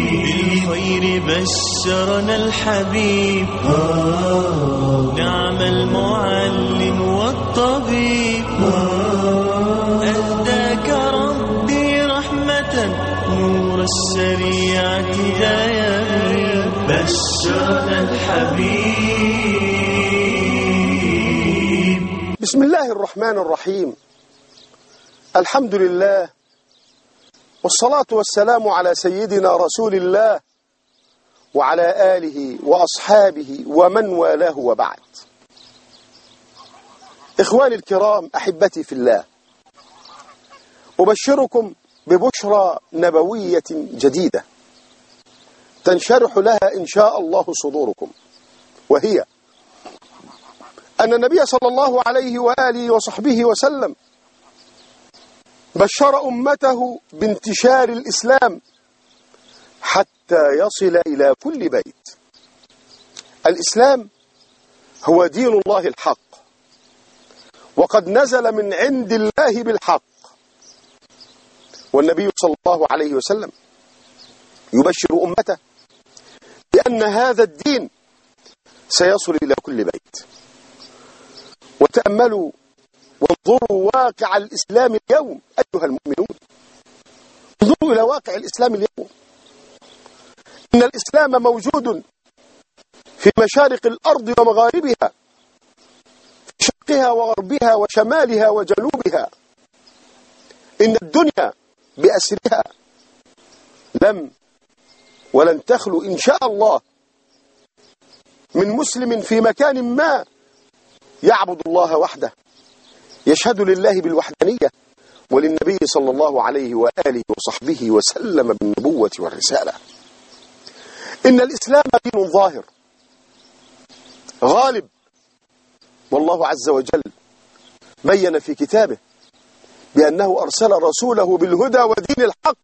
بالخير بشرنا الحبيب، نعم المعلم والطبيب، أهداك ربي رحمة نور الشريعة دايم، بشرنا الحبيب. بسم الله الرحمن الرحيم. الحمد لله والصلاة والسلام على سيدنا رسول الله وعلى آله وأصحابه ومن والاه، وبعد. إخواني الكرام، أحبتي في الله، أبشركم ببشرى نبوية جديدة تنشرح لها إن شاء الله صدوركم، وهي أن النبي صلى الله عليه وآله وصحبه وسلم بشر أمته بانتشار الإسلام حتى يصل إلى كل بيت. الإسلام هو دين الله الحق، وقد نزل من عند الله بالحق، والنبي صلى الله عليه وسلم يبشر أمته بأن هذا الدين سيصل إلى كل بيت. وتأملوا وانظروا واقع الإسلام اليوم أيها المؤمنون، انظروا إلى واقع الإسلام اليوم. إن الإسلام موجود في مشارق الأرض ومغاربها، في شرقها وغربها وشمالها وجنوبها. إن الدنيا بأسرها ولن تخلو إن شاء الله من مسلم في مكان ما يعبد الله وحده، يشهد لله بالوحدانية وللنبي صلى الله عليه وآله وصحبه وسلم بالنبوة والرسالة. إن الإسلام دين ظاهر غالب، والله عز وجل بين في كتابه بأنه أرسل رسوله بالهدى ودين الحق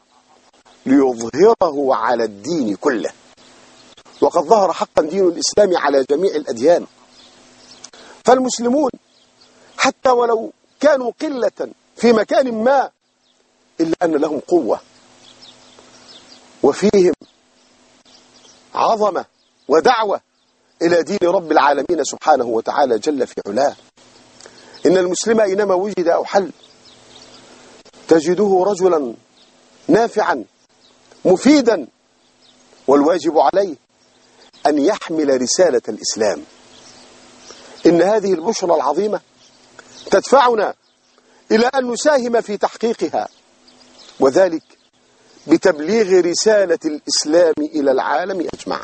ليظهره على الدين كله، وقد ظهر حقا دين الإسلام على جميع الأديان. فالمسلمون حتى ولو كانوا قلة في مكان ما، إلا أن لهم قوة وفيهم عظمة ودعوة إلى دين رب العالمين سبحانه وتعالى جل في علاه. إن المسلم أينما وجد أو حل تجده رجلا نافعا مفيدا، والواجب عليه أن يحمل رسالة الإسلام. إن هذه البشرى العظيمة تدفعنا إلى أن نساهم في تحقيقها، وذلك بتبليغ رسالة الإسلام إلى العالم أجمع.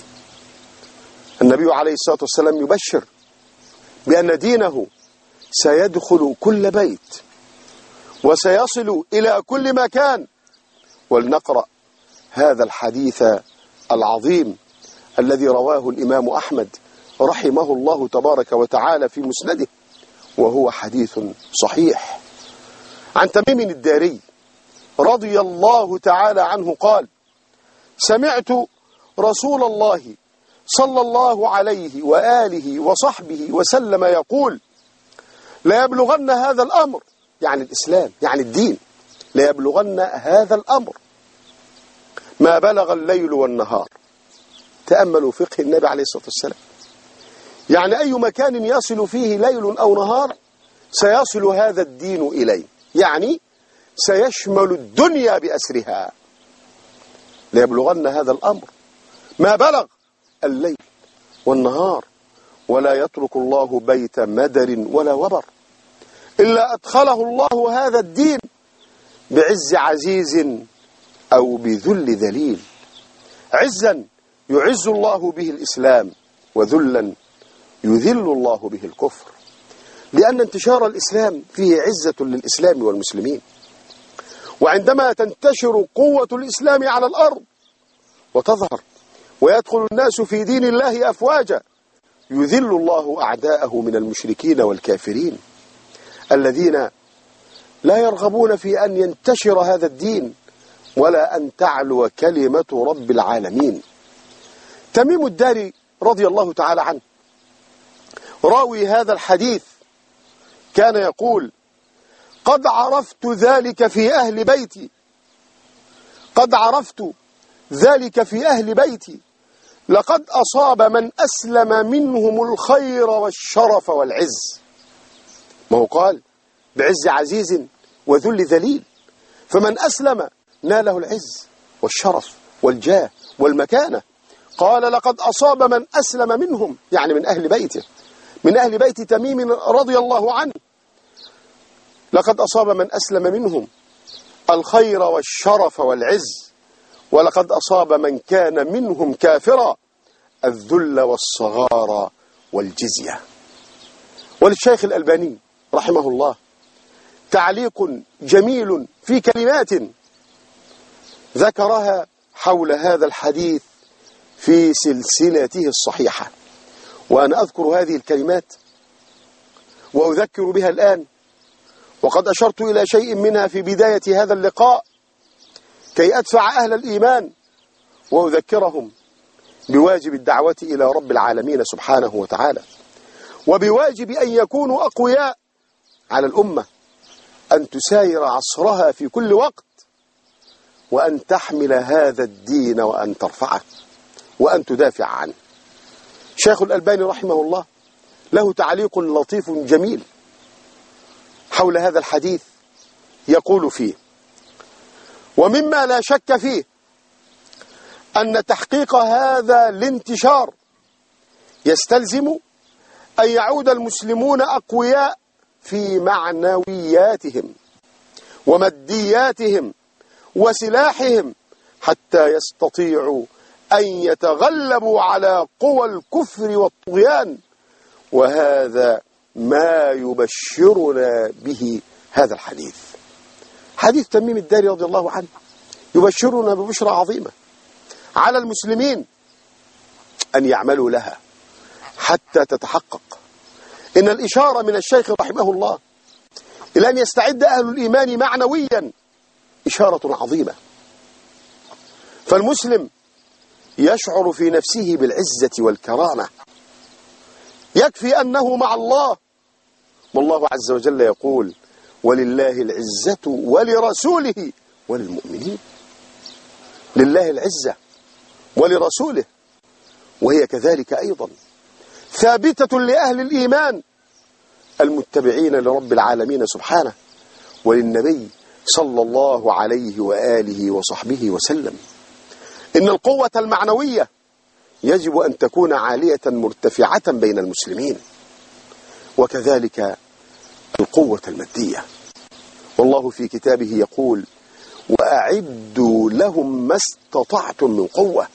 النبي عليه الصلاة والسلام يبشر بأن دينه سيدخل كل بيت وسيصل إلى كل مكان. ولنقرأ هذا الحديث العظيم الذي رواه الإمام أحمد رحمه الله تبارك وتعالى في مسنده، وهو حديث صحيح، عن تميم الداري رضي الله تعالى عنه قال: سمعت رسول الله صلى الله عليه وآله وصحبه وسلم يقول: لا يبلغن هذا الأمر، يعني الإسلام يعني الدين، لا يبلغن هذا الأمر ما بلغ الليل والنهار. تأملوا فقه النبي عليه الصلاة والسلام، يعني أي مكان يصل فيه ليل أو نهار سيصل هذا الدين إليه، يعني سيشمل الدنيا بأسرها. ليبلغن هذا الأمر ما بلغ الليل والنهار، ولا يترك الله بيت مدر ولا وبر إلا أدخله الله هذا الدين بعز عزيز أو بذل ذليل. عزا يعز الله به الإسلام، وذلا يذل الله به الكفر، لأن انتشار الإسلام فيه عزة للإسلام والمسلمين. وعندما تنتشر قوة الإسلام على الأرض وتظهر ويدخل الناس في دين الله أفواجا، يذل الله أعداءه من المشركين والكافرين الذين لا يرغبون في أن ينتشر هذا الدين ولا أن تعلو كلمة رب العالمين. تميم الداري رضي الله تعالى عنه راوي هذا الحديث كان يقول: قد عرفت ذلك في أهل بيتي، قد عرفت ذلك في أهل بيتي لقد أصاب من أسلم منهم الخير والشرف والعز. ما هو قال بعز عزيز وذل ذليل، فمن أسلم ناله العز والشرف والجاه والمكانة. قال لقد أصاب من أسلم منهم، يعني من أهل بيته، من أهل بيت تميم رضي الله عنه، لقد أصاب من أسلم منهم الخير والشرف والعز، ولقد أصاب من كان منهم كافرا الذل والصغار والجزية. وللشيخ الألباني رحمه الله تعليق جميل في كلمات ذكرها حول هذا الحديث في سلسلته الصحيحة، وأنا أذكر هذه الكلمات وأذكر بها الآن، وقد أشرت إلى شيء منها في بداية هذا اللقاء كي أدفع أهل الإيمان وأذكرهم بواجب الدعوة إلى رب العالمين سبحانه وتعالى، وبواجب أن يكونوا أقوياء على الأمة أن تساير عصرها في كل وقت، وأن تحمل هذا الدين وأن ترفعه وأن تدافع عنه. شيخ الألباني رحمه الله له تعليق لطيف جميل حول هذا الحديث، يقول فيه: ومما لا شك فيه أن تحقيق هذا الانتشار يستلزم أن يعود المسلمون أقوياء في معنوياتهم ومادياتهم وسلاحهم حتى يستطيعوا أن يتغلبوا على قوى الكفر والطغيان، وهذا ما يبشرنا به هذا الحديث. حديث تميم الداري رضي الله عنه يبشرنا ببشرى عظيمة على المسلمين أن يعملوا لها حتى تتحقق. إن الإشارة من الشيخ رحمه الله إلى أن يستعد أهل الإيمان معنويا إشارة عظيمة. فالمسلم يشعر في نفسه بالعزة والكرامة، يكفي أنه مع الله، والله عز وجل يقول: ولله العزة ولرسوله وللمؤمنين. لله العزة ولرسوله، وهي كذلك أيضا ثابتة لأهل الإيمان المتبعين لرب العالمين سبحانه وللنبي صلى الله عليه وآله وصحبه وسلم. إن القوة المعنوية يجب أن تكون عالية مرتفعة بين المسلمين، وكذلك القوة المادية. والله في كتابه يقول: وأعدوا لهم ما استطعتم من قوة.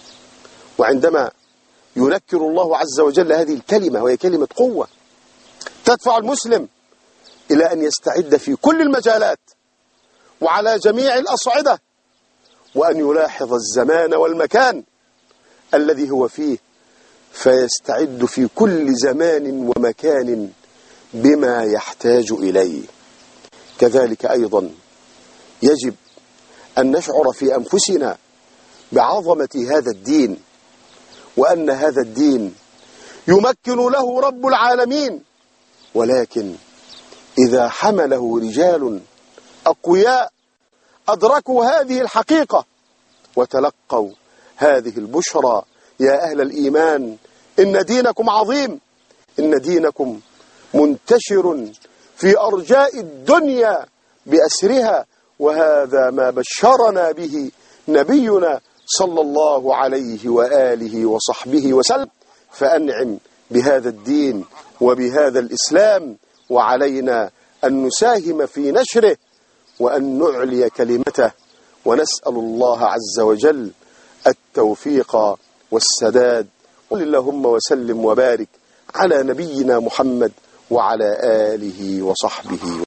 وعندما ينكر الله عز وجل هذه الكلمة، وهي كلمة قوة، تدفع المسلم إلى أن يستعد في كل المجالات وعلى جميع الأصعدة، وأن يلاحظ الزمان والمكان الذي هو فيه، فيستعد في كل زمان ومكان بما يحتاج إليه. كذلك أيضا يجب أن نشعر في أنفسنا بعظمة هذا الدين، وأن هذا الدين يمكن له رب العالمين، ولكن إذا حمله رجال أقوياء أدركوا هذه الحقيقة وتلقوا هذه البشرى: يا أهل الإيمان إن دينكم عظيم، إن دينكم منتشر في أرجاء الدنيا بأسرها، وهذا ما بشرنا به نبينا صلى الله عليه وآله وصحبه وسلم. فأنعم بهذا الدين وبهذا الإسلام، وعلينا أن نساهم في نشره وأن نعلي كلمته، ونسأل الله عز وجل التوفيق والسداد. قل اللهم وسلم وبارك على نبينا محمد وعلى آله وصحبه.